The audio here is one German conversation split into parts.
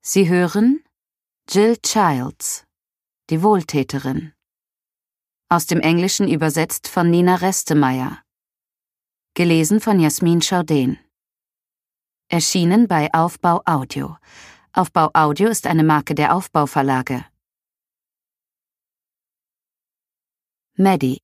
Sie hören Jill Childs, die Wohltäterin. Aus dem Englischen übersetzt von Nina Restemeyer. Gelesen von Jasmin Schaudén. Erschienen bei Aufbau Audio. Aufbau Audio ist eine Marke der Aufbau Verlage. Maddie.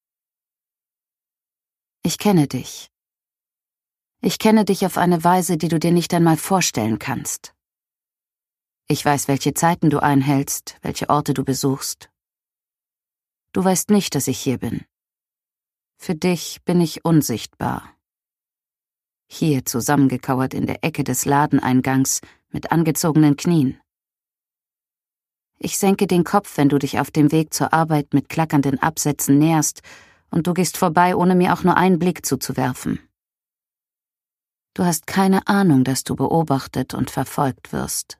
Ich kenne dich. Ich kenne dich auf eine Weise, die du dir nicht einmal vorstellen kannst. Ich weiß, welche Zeiten du einhältst, welche Orte du besuchst. Du weißt nicht, dass ich hier bin. Für dich bin ich unsichtbar. Hier zusammengekauert in der Ecke des Ladeneingangs mit angezogenen Knien. Ich senke den Kopf, wenn du dich auf dem Weg zur Arbeit mit klackernden Absätzen näherst, und du gehst vorbei, ohne mir auch nur einen Blick zuzuwerfen. Du hast keine Ahnung, dass du beobachtet und verfolgt wirst.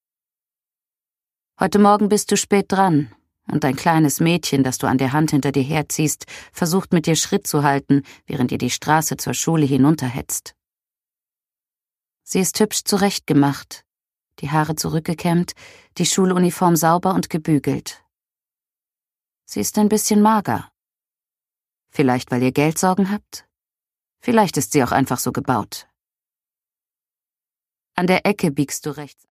Heute Morgen bist du spät dran, und ein kleines Mädchen, das du an der Hand hinter dir herziehst, versucht mit dir Schritt zu halten, während ihr die Straße zur Schule hinunterhetzt. Sie ist hübsch zurechtgemacht, die Haare zurückgekämmt, die Schuluniform sauber und gebügelt. Sie ist ein bisschen mager. Vielleicht, weil ihr Geldsorgen habt? Vielleicht ist sie auch einfach so gebaut. An der Ecke biegst du rechts.